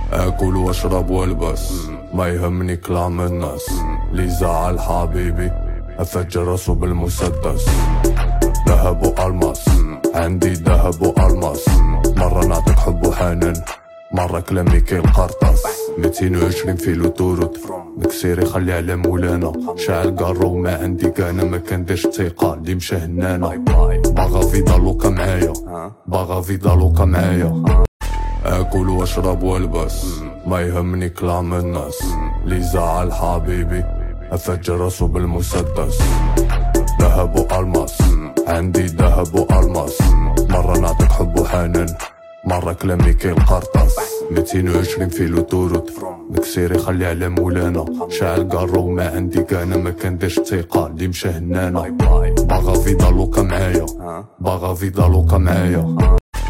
اكل واشرب والبس، ما يهمني كلام الناس. لي زعل حبيبي افجر راسه بالمسدس. ذهب والماس، عندي ذهب والماس. مرة نعطيك حب وحنان، مرة كلامي كالقرطاس. 220 فيلو تورت مكسيري خلي على مولانا. شاعل قارو ما عندي كانا، ما كنديرش ثقة اللي مشى هنانا. باغا فيدالوكا معايا، باغا فيدالوكا معايا. اكل واشرب والبس، ما يهمني كلام الناس. لي زعل حبيبي افجر راسه بالمسدس. ذهب والماس، عندي ذهب والماس. مرة نعطيك حب وحنان، مرة كلامي كالقرطاس. 220 فيلو تورت مكسيري خلي على مولانا. شاعل قارو ما عندي كانا، ما كنديرش ثقة اللي مشى هنانا. باغا فيدالوكا معايا، باغا فيدالوكا معايا.